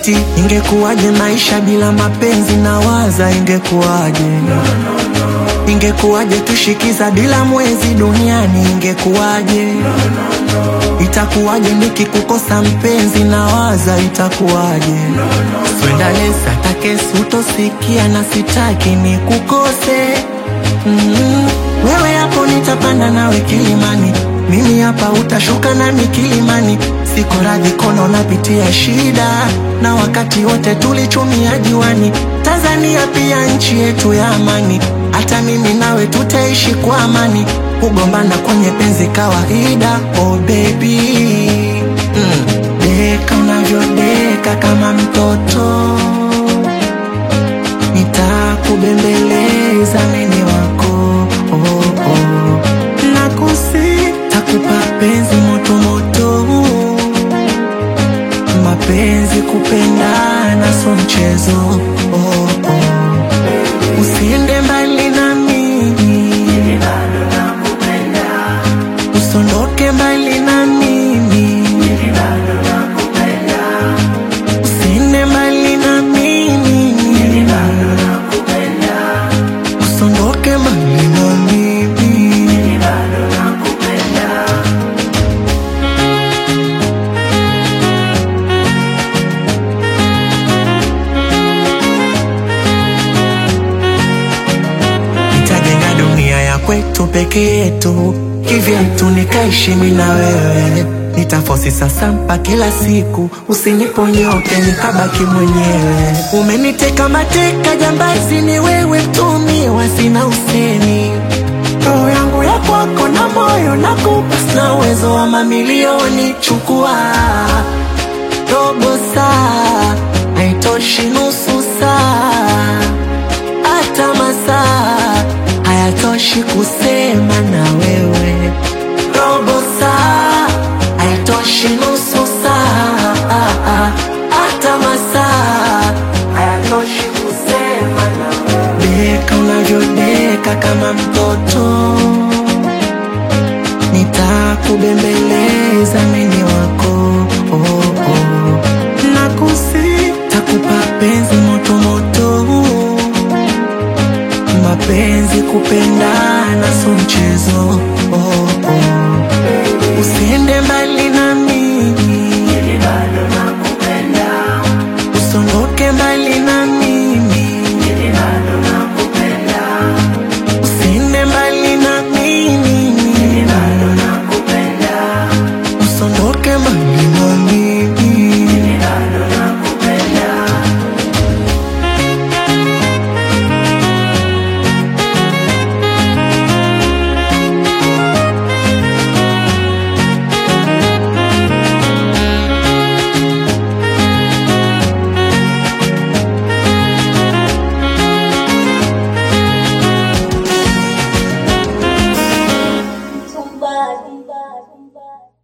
eti ingekuwaje maisha bila mapenzi, nawaza ingekuwaje. Ingekuwaje tushikiza bila mwezi duniani, ingekuwaje. Itakuwaje nikikukosa mpenzi, nawaza itakuwaje. Swenda lesa takesi utosikia na sitaki nikukose. Wewe hapo nitapanda nawe kilimani, mimi hapa utashuka nami kilimani. Siko radhi kono napitia shida, na wakati wote tulichumia jiwani. Tanzania pia nchi yetu ya amani, hata mimi nawe tutaishi kwa amani. Kugombana kwenye penzi kawaida, oh baby. Deka unavyodeka kama mtoto, nitakubembeleza mimi wako, oh, oh. Nakusi takupa penzi moto moto, mapenzi kupendana so mchezo, oh, oh. Usiende mbali na mimi, bado nakupenda. Usondoke mbali na mimi, bado nakupenda. Usiende mbali na mimi, bado nakupenda. Usondoke mbali na mimi, bado nakupenda. Nitajenga dunia ya kwetu peke yetu, kivyetu nikaishi mimi na wewe. Nitafosi sasa mpa kila siku, usiniponyoke nikabaki mwenyewe. Umeniteka mateka jambazi, ni wewe mtumiwa, sina usemi. Roho yangu ya kwako na moyo nakupa, sina uwezo wa mamilioni. Chukua robo saa, haitoshi nusu saa, hata masaa hayatoshi kusema na wewe. Robo saa haitoshi nusu saa, hata masaa hayatoshi kusema na wewe. Deka unavyodeka kama mtoto, nitakubembeleza mimi wako, oh, oh. Nakusi takupa penzi moto moto, mapenzi kupendana so mchezo.